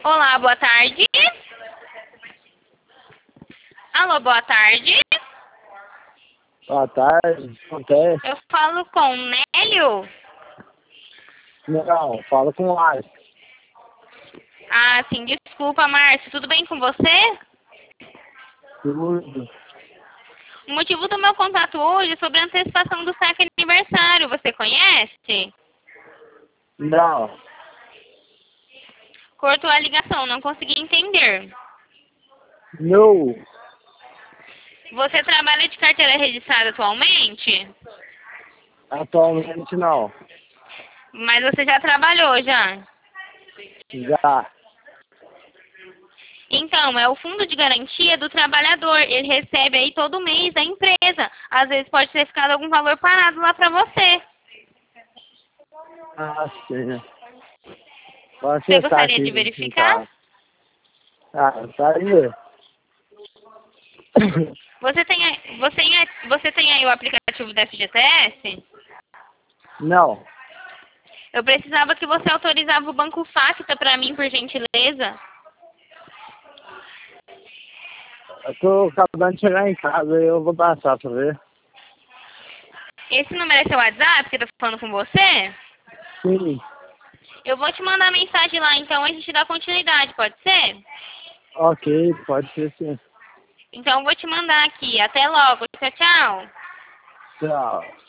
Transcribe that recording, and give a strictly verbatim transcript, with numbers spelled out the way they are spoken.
Olá, boa tarde. Alô, boa tarde. Boa tarde, acontece? Eu falo com o Nélio. Não, fala com o Alisson. Ah, sim, desculpa, Márcio. Tudo bem com você? Tudo. O motivo do meu contato hoje é sobre a antecipação do saque aniversário. Você conhece? Não, Cortou a ligação, não consegui entender. não, Você trabalha de carteira registrada atualmente? atualmente não. Mas você já trabalhou, já? Já. Então, é o fundo de garantia do trabalhador. Ele recebe aí todo mês da empresa. Às vezes pode ter ficado algum valor parado lá pra você. Ah, sim. Pode Você acessar gostaria aqui de em verificar? casa. Ah, tá aí. Você tem, aí- você, tem- você tem aí o aplicativo da F G T S? Não, Eu precisava que você autorizava o Banco Facta pra mim, por gentileza. eu tô acabando de chegar em casa e eu vou passar pra ver. Esse número é seu WhatsApp que eu tô falando com você? Sim, Eu vou te mandar mensagem lá, então a gente dá continuidade, pode ser? ok, pode ser sim. Então eu vou te mandar aqui. Até logo. Tchau, tchau. Tchau.